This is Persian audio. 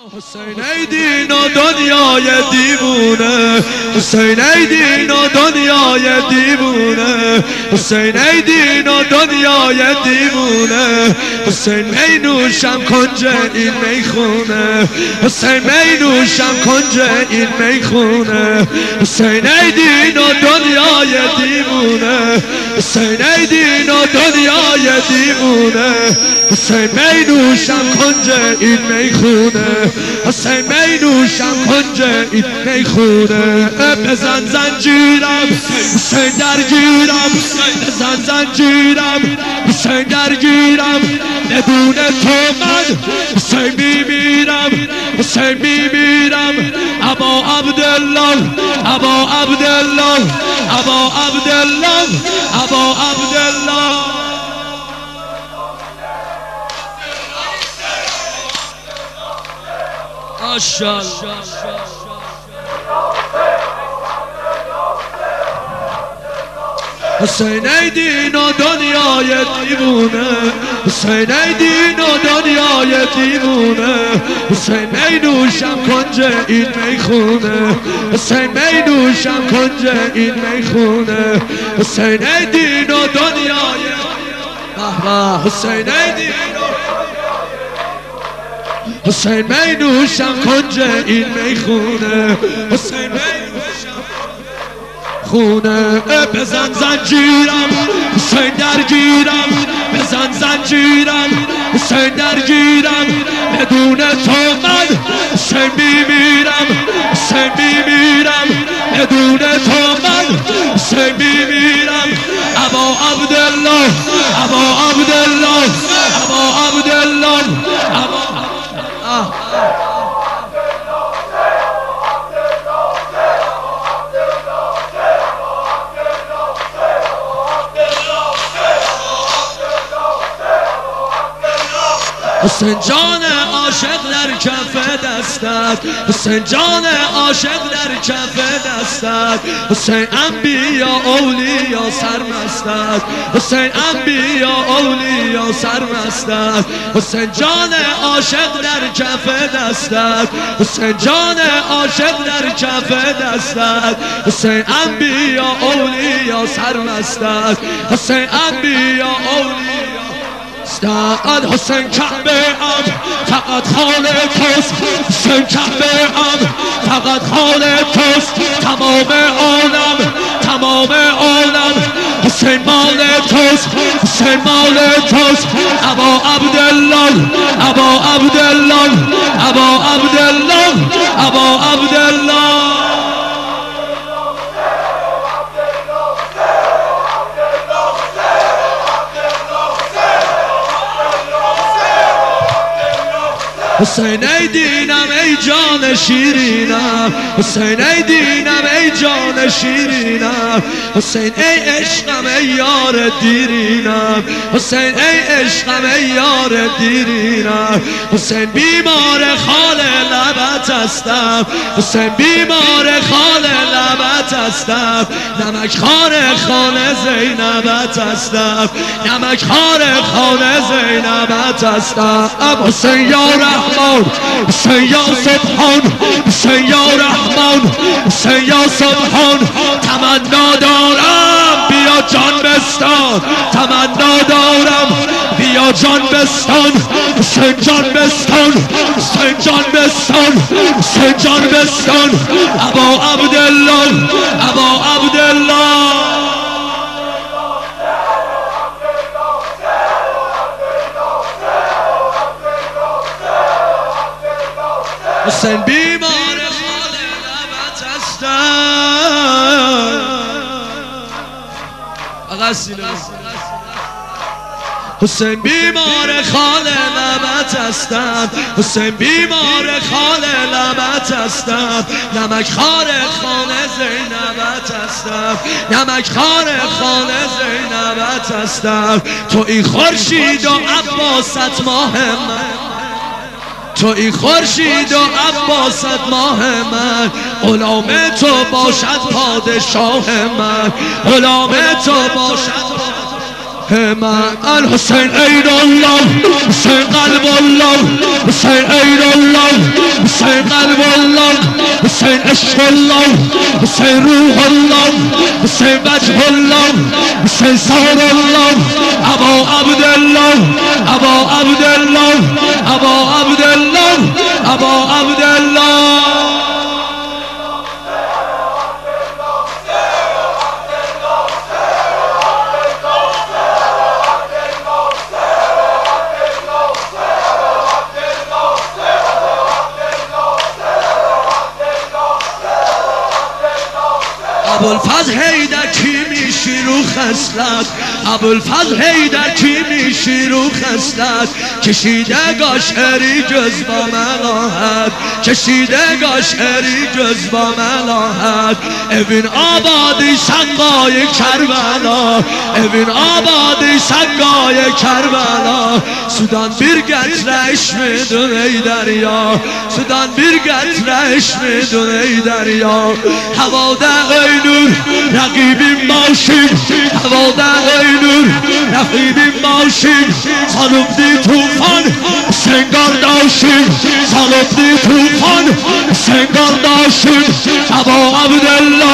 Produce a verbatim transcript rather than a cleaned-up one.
حسین ای دین و دنیای دیوونه، حسین ای دین و دنیای دیوونه، حسین ای دین و دنیای دیوونه، حسین می نوشم کنج این میخونه، حسین می نوشم کنج این میخونه، حسین ای دین و دنیای دیوونه، حسین ای دین و دنیای دیوونه، حسین می نوشم کنج این میخونه، حسین می نوشم کنج این میخونه. بزن زنجیرم حسین درگیرم، بزن زنجیرم حسین درگیرم، بدون تو من حسین میمیرم، حسین میمیرم. ابا عبدالله ابا عبدالله ابا عبدالله ابا عبدالله. ماشاءالله. حسین ای دین و دنیای دیوونه، حسین ای دین و دنیای دیوونه، حسین می نوشم کنج این میخونه، حسین می نوشم کنج این میخونه، حسین ای دین و دنیای بابا، حسین ای دین حسین می نوشم کنج این میخونه، حسین می نوشم خونه. بزن زنجیرم حسین درگیرم، بزن زنجیرم حسین درگیرم، بدون تو من حسین میمیرم، حسین میمیرم، بدون تو من حسین میمیرم. ابا عبدالله ابا عبدالله ابا عبدالله ابا آه. حسین جان عاشق در کف دستت، حسین جان عاشق در کف دستت، حسین انبیا اولیا سرمستت، حسین انبیا اولیا سرمستت، حسین جان عاشق در کف دستت، حسین جان عاشق در کف دستت، حسین انبیا اولیا سرمستت، حسین انبیا اولیا استاد. حسین کعبه ام فقط خانه توست، حسین کعبه ام فقط خانه توست، تمام عالم تمام عالم حسین مال توست، حسین مال توست. ابا عبدالله ابا عبدالله ابا عبدالله ابا عبدالله. حسین ای دینم ای جان شیرینم، حسین ای دینم ای جان شیرینم، حسین ای عشقم ای یار دیرینم، حسین ای عشقم ای یار دیرینم. حسین بیمار خال لبت هستم، حسین بیمار خال لبت هستم، نمک خار خانه زینبت هستم، نمک خار خانه زینبت هستم. حسین یا رحمان حسین یا سبحان، حسین یا رحمان حسین یا سبحان. تمنا دارم بیا جان بستان، تمنا دارم بیا جان بستان، حسین جان بستان، حسین جان بستان، حسین جان بستان. ابا عبدالله ابا عبدالله. حسین بیمار خال لبت هستم. حسین بیمار خال لبت هستم، حسین بیمار خال لبت هستم، نمک خار خانه زینبت هستم، نمک خار خانه زینبت هستم. تو این خورشید و عباست ماه من، تو این خورشید و عباست ماه من، غلام تو باشد پادشاه من، غلام تو باشد من. الحسین عین الله، حسین قلب الله، حسین عین الله، عشق الله حسین روح الله حسین وجه الله حسین سار الله ابا عبدالله ابا عبدالله ابا عبدالله ابا عبدالله ابوالفضل حیدر کی میشی رو خصلت ابوالفضل حیدر کی میشی رو خصلت کشیدگاه شعری جز با ملاحت کشیدگاه شعری جز با ملاحت اوین آبادی سقای کربلا اوین آبادی سقای کربلا Sudan bir gençleşmedin ey derya Sudan bir gençleşmedin ey derya Havada öynür rakibim başım Havada öynür rakibim başım Salımdı tufan sen kardeşim Salımdı tufan sen kardeşim Aba Abdullah